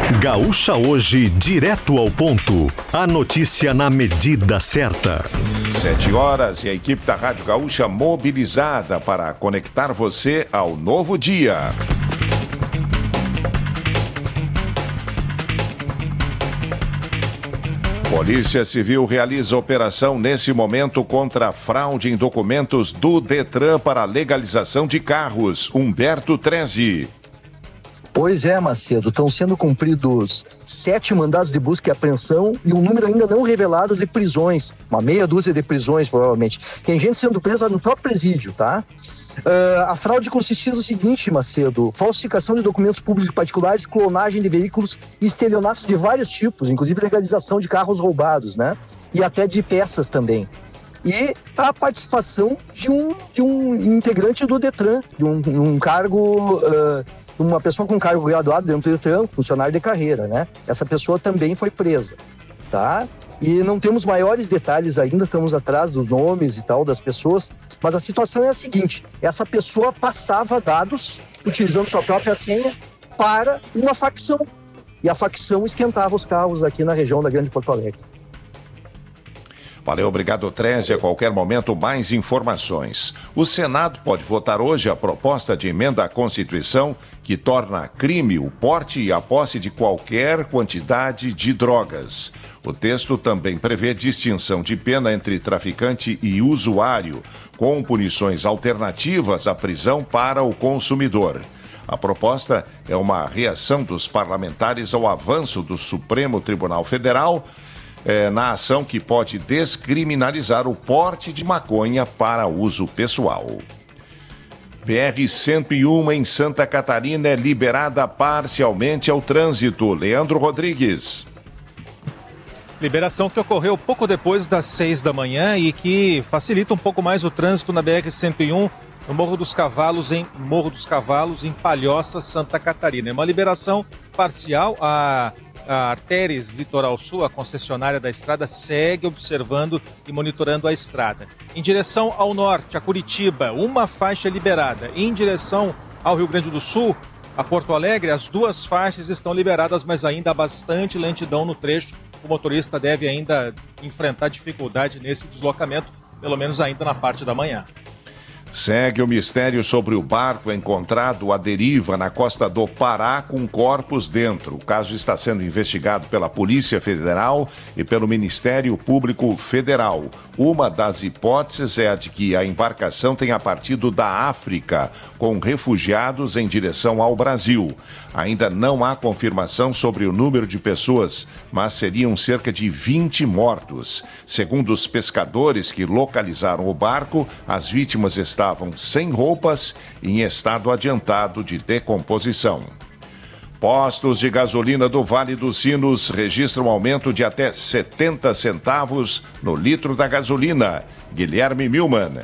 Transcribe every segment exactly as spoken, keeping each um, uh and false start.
Gaúcha Hoje, direto ao ponto. A notícia na medida certa. Sete horas e a equipe da Rádio Gaúcha mobilizada para conectar você ao novo dia. Polícia Civil realiza operação nesse momento contra a fraude em documentos do Detran para a legalização de carros. Humberto Treze. Pois é, Macedo, estão sendo cumpridos sete mandados de busca e apreensão e um número ainda não revelado de prisões, uma meia dúzia de prisões provavelmente. Tem gente sendo presa no próprio presídio, tá? Uh, a fraude consistia no seguinte, Macedo: falsificação de documentos públicos e particulares, clonagem de veículos e estelionatos de vários tipos, inclusive legalização de carros roubados, né? E até de peças também. E a participação de um, de um integrante do Detran, de um, um cargo... Uh, uma pessoa com cargo graduado dentro do Detran, funcionário de carreira, né? Essa pessoa também foi presa, tá? E não temos maiores detalhes ainda, estamos atrás dos nomes e tal das pessoas, mas a situação é a seguinte: essa pessoa passava dados, utilizando sua própria senha, para uma facção, e a facção esquentava os carros aqui na região da Grande Porto Alegre. Valeu, obrigado, Treze. A qualquer momento, mais informações. O Senado pode votar hoje a proposta de emenda à Constituição que torna crime o porte e a posse de qualquer quantidade de drogas. O texto também prevê distinção de pena entre traficante e usuário, com punições alternativas à prisão para o consumidor. A proposta é uma reação dos parlamentares ao avanço do Supremo Tribunal Federal É, na ação que pode descriminalizar o porte de maconha para uso pessoal. B R cento e um em Santa Catarina é liberada parcialmente ao trânsito. Leandro Rodrigues. Liberação que ocorreu pouco depois das seis da manhã e que facilita um pouco mais o trânsito na B R cento e um no Morro dos Cavalos, em Morro dos Cavalos, em Palhoça, Santa Catarina. É uma liberação parcial. A A Artéries Litoral Sul, a concessionária da estrada, segue observando e monitorando a estrada. Em direção ao norte, a Curitiba, uma faixa liberada. Em direção ao Rio Grande do Sul, a Porto Alegre, as duas faixas estão liberadas, mas ainda há bastante lentidão no trecho. O motorista deve ainda enfrentar dificuldade nesse deslocamento, pelo menos ainda na parte da manhã. Segue o mistério sobre o barco encontrado à deriva na costa do Pará com corpos dentro. O caso está sendo investigado pela Polícia Federal e pelo Ministério Público Federal. Uma das hipóteses é a de que a embarcação tenha partido da África, com refugiados em direção ao Brasil. Ainda não há confirmação sobre o número de pessoas, mas seriam cerca de vinte mortos. Segundo os pescadores que localizaram o barco, as vítimas estavam estavam sem roupas e em estado adiantado de decomposição. Postos de gasolina do Vale dos Sinos registram aumento de até setenta centavos no litro da gasolina. Guilherme Milman.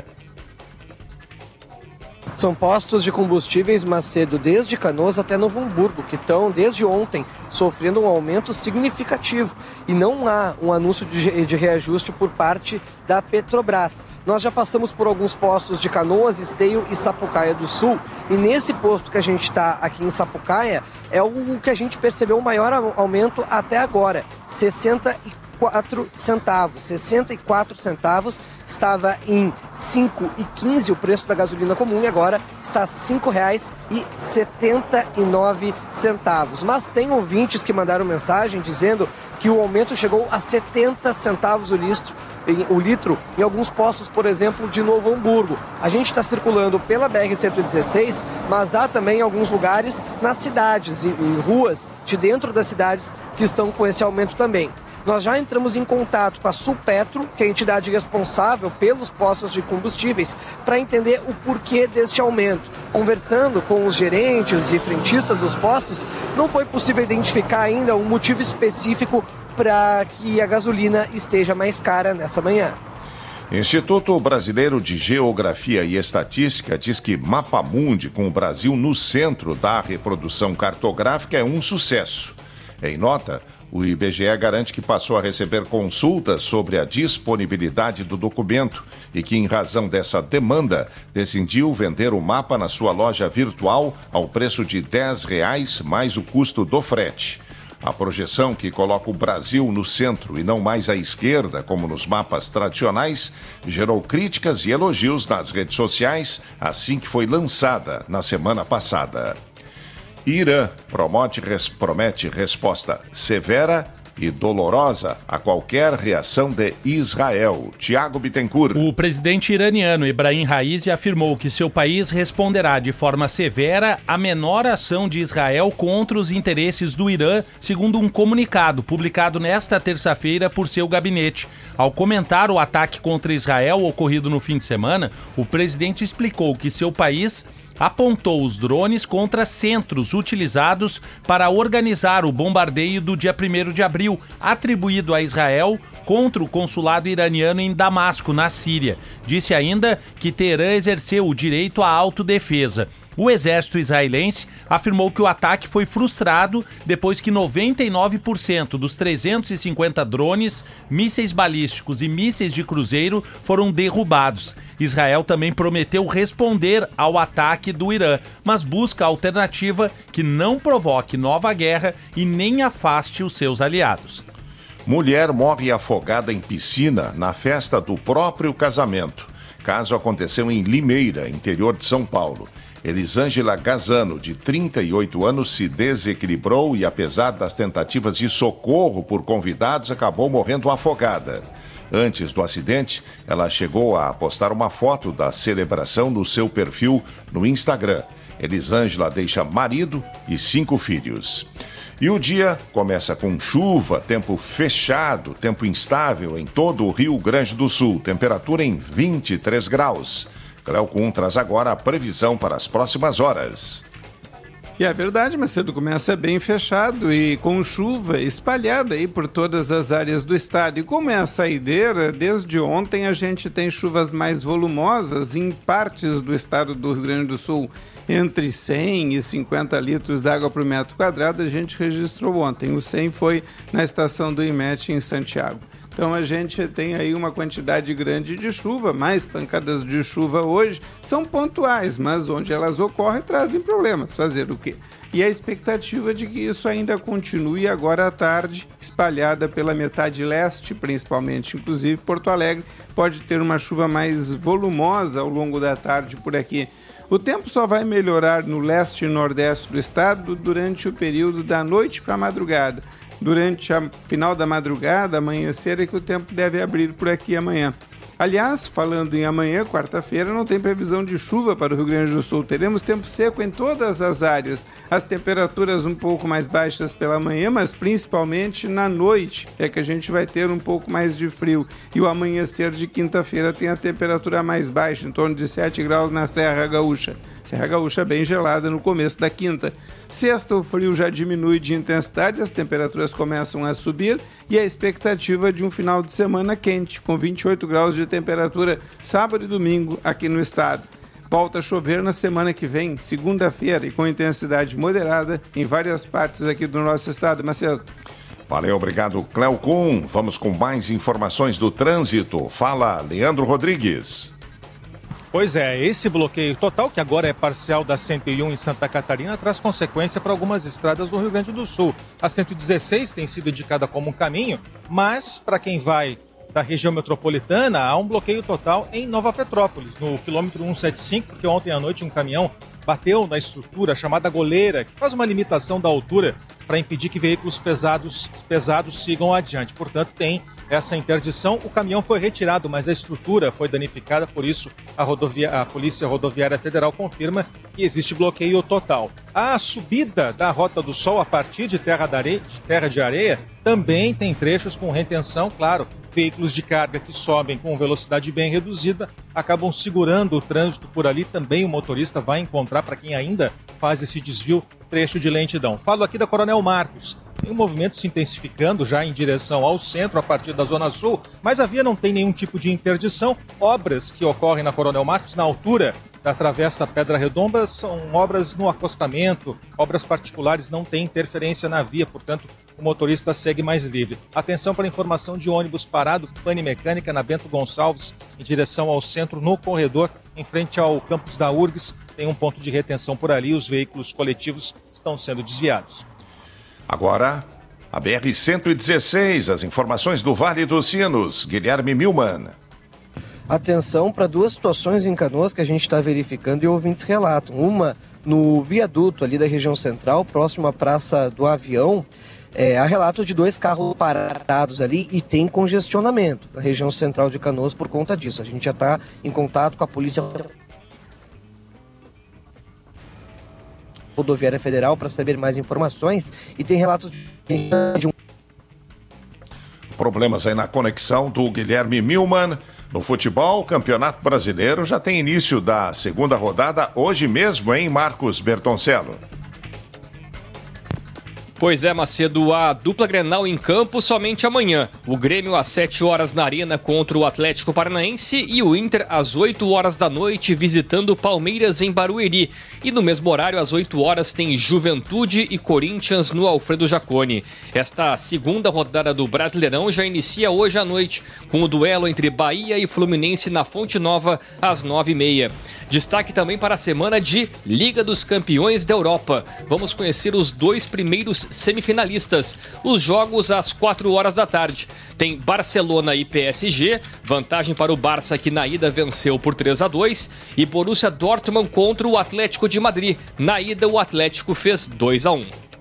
São postos de combustíveis, Macedo, desde Canoas até Novo Hamburgo, que estão, desde ontem, sofrendo um aumento significativo. E não há um anúncio de, de reajuste por parte da Petrobras. Nós já passamos por alguns postos de Canoas, Esteio e Sapucaia do Sul. E nesse posto que a gente está aqui em Sapucaia, é o que a gente percebeu o maior aumento até agora, sessenta e quatro centavos, sessenta e quatro centavos, estava em cinco e quinze o preço da gasolina comum e agora está cinco reais e setenta e nove centavos. Mas tem ouvintes que mandaram mensagem dizendo que o aumento chegou a setenta centavos o litro, o litro em alguns postos, por exemplo, de Novo Hamburgo. A gente está circulando pela B R cento e dezesseis, mas há também alguns lugares nas cidades, em, em ruas de dentro das cidades que estão com esse aumento também. Nós já entramos em contato com a Sulpetro, que é a entidade responsável pelos postos de combustíveis, para entender o porquê deste aumento. Conversando com os gerentes e frentistas dos postos, não foi possível identificar ainda um motivo específico para que a gasolina esteja mais cara nessa manhã. Instituto Brasileiro de Geografia e Estatística diz que Mapamundi, com o Brasil no centro da reprodução cartográfica, é um sucesso. Em nota, o I B G E garante que passou a receber consultas sobre a disponibilidade do documento e que, em razão dessa demanda, decidiu vender o mapa na sua loja virtual ao preço de dez reais mais o custo do frete. A projeção, que coloca o Brasil no centro e não mais à esquerda, como nos mapas tradicionais, gerou críticas e elogios nas redes sociais assim que foi lançada na semana passada. Irã promete, res, promete resposta severa e dolorosa a qualquer reação de Israel. Tiago Bittencourt. O presidente iraniano Ebrahim Raisi afirmou que seu país responderá de forma severa à menor ação de Israel contra os interesses do Irã, segundo um comunicado publicado nesta terça-feira por seu gabinete. Ao comentar o ataque contra Israel ocorrido no fim de semana, o presidente explicou que seu país apontou os drones contra centros utilizados para organizar o bombardeio do dia primeiro de abril, atribuído a Israel contra o consulado iraniano em Damasco, na Síria. Disse ainda que Teherã exerceu o direito à autodefesa. O exército israelense afirmou que o ataque foi frustrado depois que noventa e nove por cento dos trezentos e cinquenta drones, mísseis balísticos e mísseis de cruzeiro foram derrubados. Israel também prometeu responder ao ataque do Irã, mas busca a alternativa que não provoque nova guerra e nem afaste os seus aliados. Mulher morre afogada em piscina na festa do próprio casamento. Caso aconteceu em Limeira, interior de São Paulo. Elisângela Gazano, de trinta e oito anos, se desequilibrou e, apesar das tentativas de socorro por convidados, acabou morrendo afogada. Antes do acidente, ela chegou a postar uma foto da celebração no seu perfil no Instagram. Elisângela deixa marido e cinco filhos. E o dia começa com chuva, tempo fechado, tempo instável em todo o Rio Grande do Sul, temperatura em vinte e três graus. Cleocum traz agora a previsão para as próximas horas. E é verdade, Macedo, começa bem fechado e com chuva espalhada aí por todas as áreas do estado. E como é a saideira, desde ontem a gente tem chuvas mais volumosas em partes do estado do Rio Grande do Sul. Entre cem e cinquenta litros d'água por metro quadrado a gente registrou ontem. O cem foi na estação do IMET em Santiago. Então a gente tem aí uma quantidade grande de chuva, mais pancadas de chuva hoje, são pontuais, mas onde elas ocorrem trazem problemas. Fazer o quê? E a expectativa de que isso ainda continue agora à tarde, espalhada pela metade leste, principalmente, inclusive Porto Alegre, pode ter uma chuva mais volumosa ao longo da tarde por aqui. O tempo só vai melhorar no leste e nordeste do estado durante o período da noite para a madrugada. Durante a final da madrugada, amanhecer, é que o tempo deve abrir por aqui amanhã. Aliás, falando em amanhã, quarta-feira, não tem previsão de chuva para o Rio Grande do Sul. Teremos tempo seco em todas as áreas. As temperaturas um pouco mais baixas pela manhã, mas principalmente na noite é que a gente vai ter um pouco mais de frio. E o amanhecer de quinta-feira tem a temperatura mais baixa, em torno de sete graus na Serra Gaúcha. Serra Gaúcha bem gelada no começo da quinta. Sexta, o frio já diminui de intensidade, as temperaturas começam a subir e a expectativa de um final de semana quente, com vinte e oito graus de temperatura sábado e domingo aqui no estado. Volta a chover na semana que vem, segunda-feira, e com intensidade moderada em várias partes aqui do nosso estado. Macedo. Valeu, obrigado, Cleocum. Vamos com mais informações do trânsito. Fala, Leandro Rodrigues. Pois é, esse bloqueio total, que agora é parcial da cento e um em Santa Catarina, traz consequência para algumas estradas do Rio Grande do Sul. A cento e dezesseis tem sido indicada como um caminho, mas para quem vai da região metropolitana, há um bloqueio total em Nova Petrópolis, no quilômetro cento e setenta e cinco, porque ontem à noite um caminhão bateu na estrutura chamada goleira, que faz uma limitação da altura para impedir que veículos pesados, pesados sigam adiante. Portanto, tem essa interdição. O caminhão foi retirado, mas a estrutura foi danificada, por isso a, rodovia... a Polícia Rodoviária Federal confirma que existe bloqueio total. A subida da Rota do Sol a partir de Terra, da Areia, de, Terra de Areia também tem trechos com retenção, claro. Veículos de carga que sobem com velocidade bem reduzida acabam segurando o trânsito por ali. Também o motorista vai encontrar, para quem ainda faz esse desvio, trecho de lentidão. Falo aqui da Coronel Marcos. Tem um movimento se intensificando já em direção ao centro, a partir da Zona Sul, mas a via não tem nenhum tipo de interdição. Obras que ocorrem na Coronel Marcos, na altura da Travessa Pedra Redonda, são obras no acostamento, obras particulares, não tem interferência na via, portanto, o motorista segue mais livre. Atenção para a informação de ônibus parado, pane mecânica na Bento Gonçalves, em direção ao centro, no corredor, em frente ao campus da U R G S. Tem um ponto de retenção por ali, os veículos coletivos estão sendo desviados. Agora, A B R cento e dezesseis, as informações do Vale dos Sinos. Guilherme Milman. Atenção para duas situações em Canoas que a gente está verificando e ouvintes relatam. Uma no viaduto ali da região central, próximo à Praça do Avião. É, há relato de dois carros parados ali e tem congestionamento na região central de Canoas por conta disso. A gente já está em contato com a Polícia Rodoviária Federal para saber mais informações e tem relatos de um... Problemas aí na conexão do Guilherme Milman. No futebol, o Campeonato Brasileiro já tem início da segunda rodada hoje mesmo, hein, Marcos Bertoncello? Pois é, Macedo, a dupla Grenal em campo somente amanhã. O Grêmio às sete horas na Arena contra o Atlético Paranaense e o Inter às oito horas da noite visitando o Palmeiras em Barueri. E no mesmo horário, às oito horas, tem Juventude e Corinthians no Alfredo Jaconi. Esta segunda rodada do Brasileirão já inicia hoje à noite, com o duelo entre Bahia e Fluminense na Fonte Nova às nove e meia. Destaque também para a semana de Liga dos Campeões da Europa. Vamos conhecer os dois primeiros semifinalistas. Os jogos às quatro horas da tarde. Tem Barcelona e P S G, vantagem para o Barça que na ida venceu por três a dois, e Borussia Dortmund contra o Atlético de Madrid. Na ida o Atlético fez dois a um.